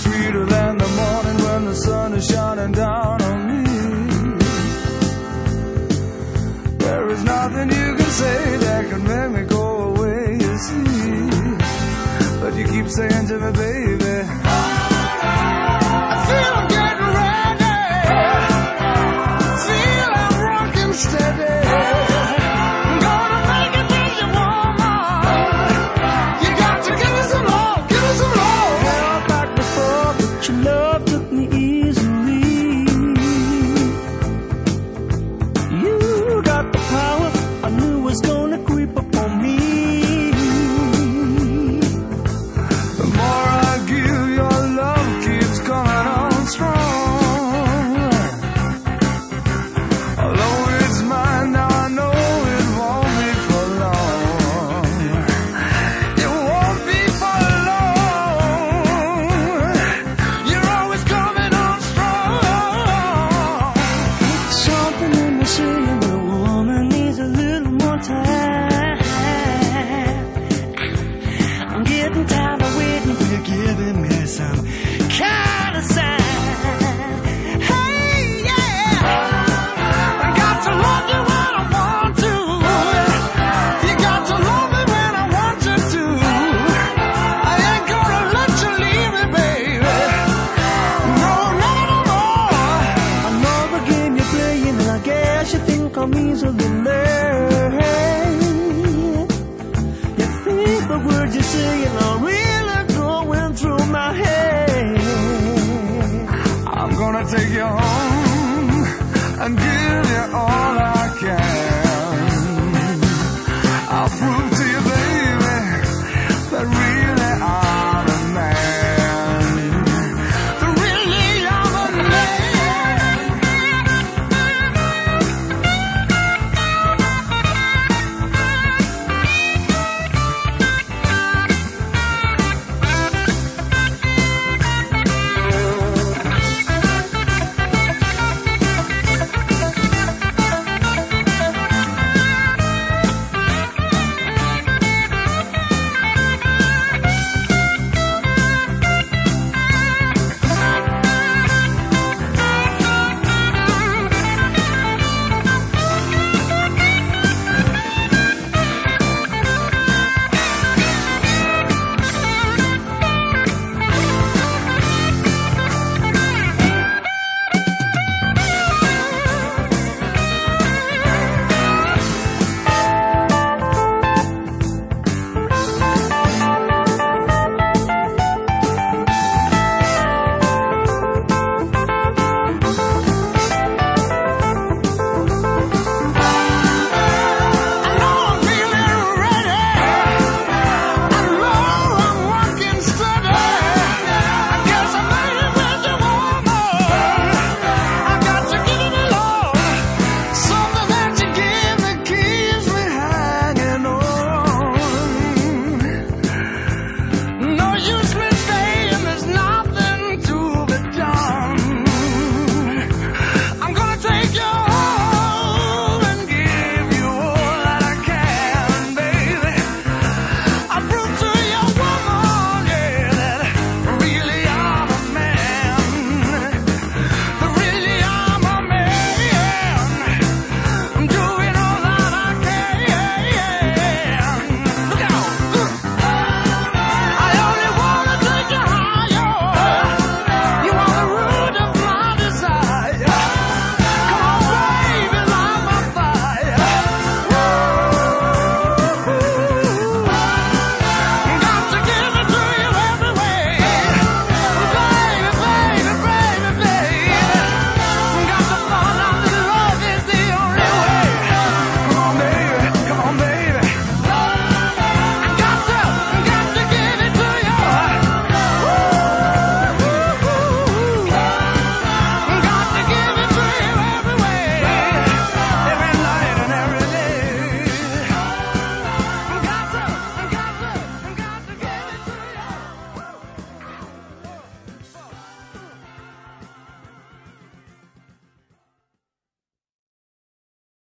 sweeter than the morning when the sun is shining down on me. There is nothing you can say that can make me go away, you see. But you keep saying to me, baby, I feel I'm getting ready. Feel I'm rocking steady. I'm gonna make it with you, woman. You got to give me some love, give me some love. Held back before, but your love took me easily. You got the power I knew was gonna creep up on me. The more I give, your love keeps coming on strong. Although it's mine, now I know it won't be for long. It won't be for long. You're always coming on strong. Something in me saying the woman needs a little more time. I'm getting tired of waiting for you giving me some kind of sign. Hey, yeah. I got to love you when I want to. You got to love me when I want you to. I ain't gonna let you leave me, baby. No, no, no more. I know the game you're playing, and I guess you think I'm easily led. You think the words you're saying are really going through my head. I'm gonna take you home and give you all